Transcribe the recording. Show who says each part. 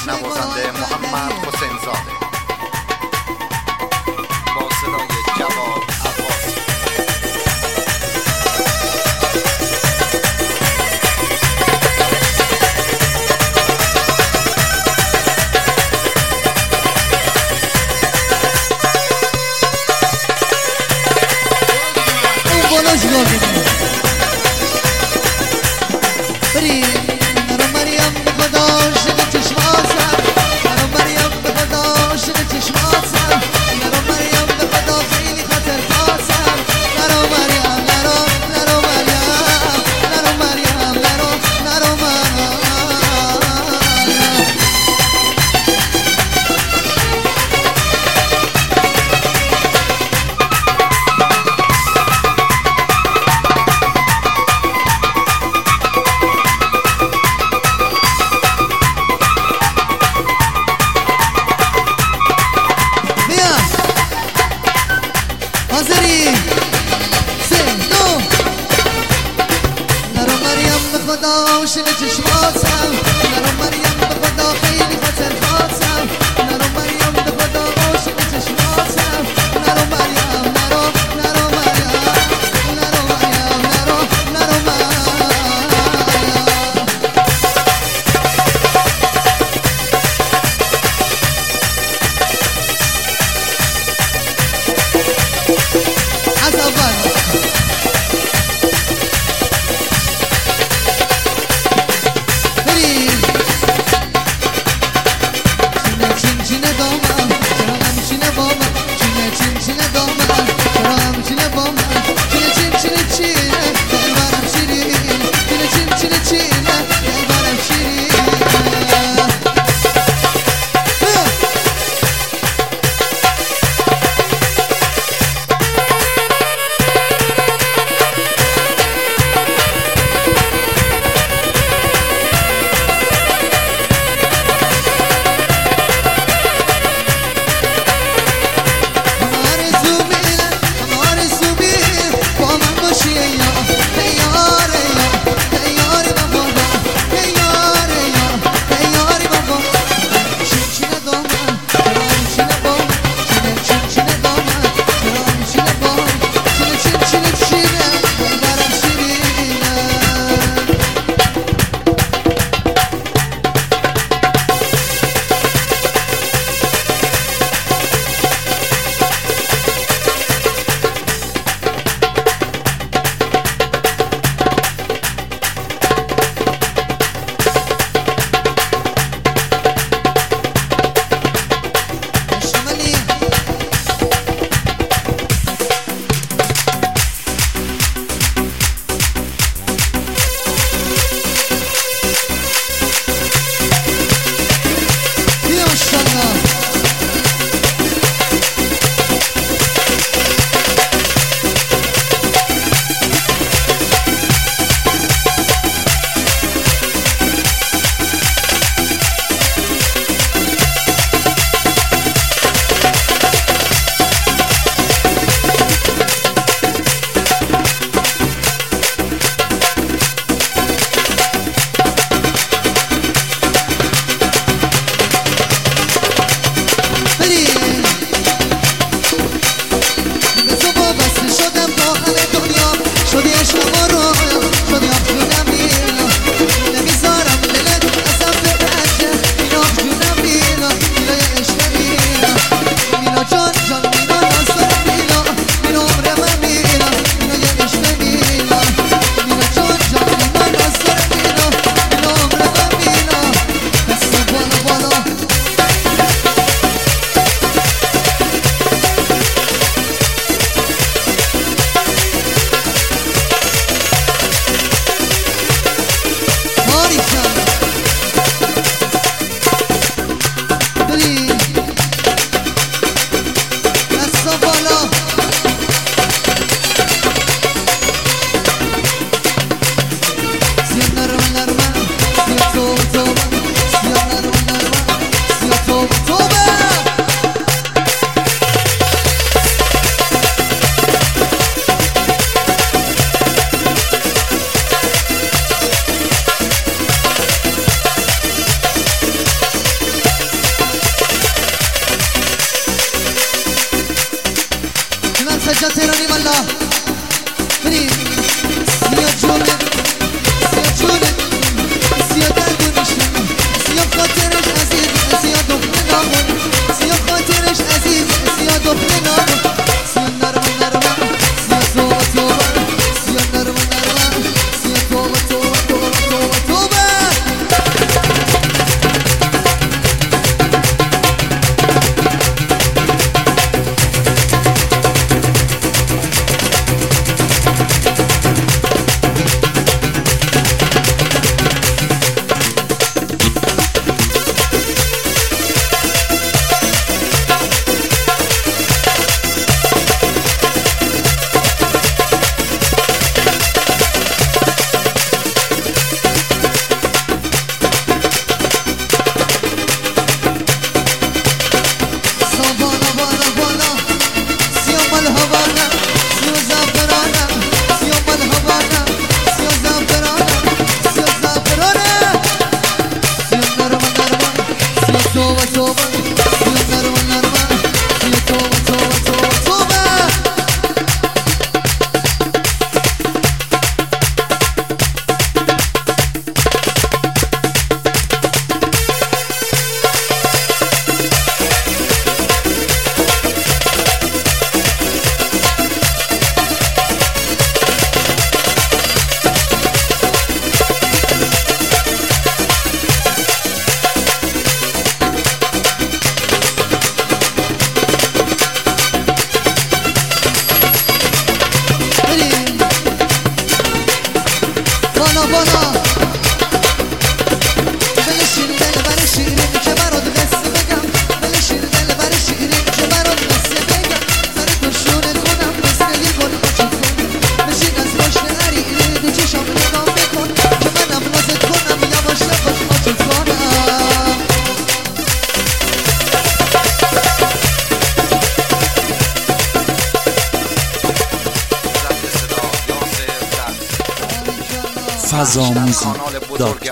Speaker 1: نوازنده محمد حسین زاده با صدای جواد عباسی.
Speaker 2: بالا بریم سیا جونه سیا جونه سیا دردونشون سیا خاطرش عزیز سیا دخمه نامون سیا خاطرش عزیز سیا دخمه نامون سیا نرم نرم سیا توبه توبه سیا نرم نرم سیا توبه توبه توبه توبه توبه بالا بلشین دل بر شیرین که برات قصه بگم بلشین دل بر شیرین که برات قصه بگم سر کشونه کنم مثل یه گل بچه بشین از پشت حریره دو چشم نگاه بکن که منم نازت کنم یواش یواش ماچت کنم
Speaker 1: فضاموزی.com